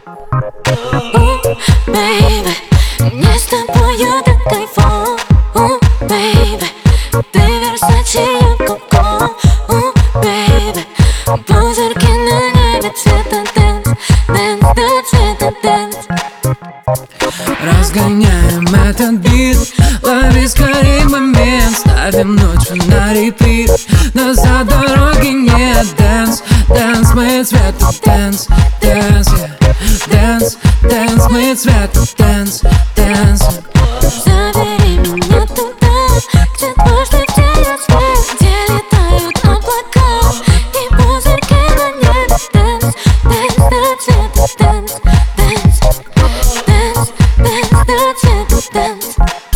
Baby, мне с тобою так кайфово. Baby, ты Versace, я Coco. Baby, пузырьки на небе цвета dance, dance до цвета dance. Разгоняем этот бит, лови скорей момент, ставим ночь на репит. Назад дороги нет. Dance, dance, мы цвета dance, dance, yeah. Dance, dance, мы цвета dance, dance. Забери меня туда, где дважды в день рассвет, где летают облака и пузырьки на небе. Dance, dance до цвета dance, dance, dance, dance до цвета dance.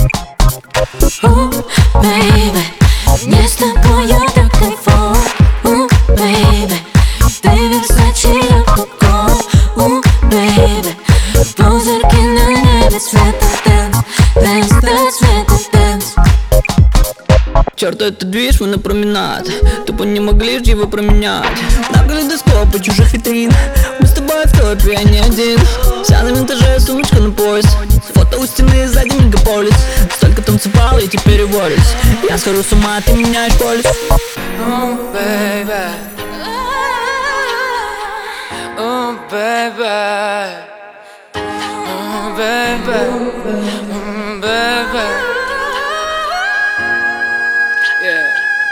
Baby, мне с тобою так кайфово. Baby, ты Versace, я Coco. Baby, пузырьки на небе цвета dance, dance до цвета dance. Черт, этот движ, мы на променад. Тупо не могли ж его променять. На калейдоскопы чужих витрин. Мы с тобой в топе, я не один. Вся на винтаже, сумочка на пояс. Фото у стены, сзади мегаполис. Столько танцевал, и теперь уволюсь. Я схожу с ума, ты меняешь полюс. Oh baby, oh baby, oh baby, oh baby, yeah.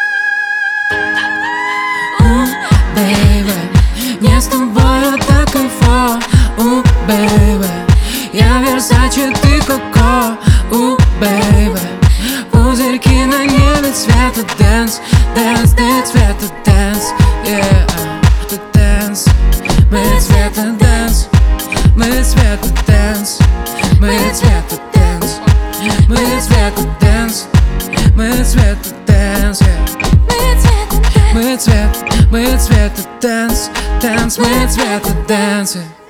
Baby, мне с тобой так кайфово. Baby, я Versace, ты Coco. Baby, пузырьки на небе цвета dance, dance, ты цвета dance, yeah. Ты dance, мы цвета dance, мы цвета dance, мы цвета dance, мы цвета dance, мы цвета dance, yeah. Мы цвета dance, dance, мы цвета dance, yeah.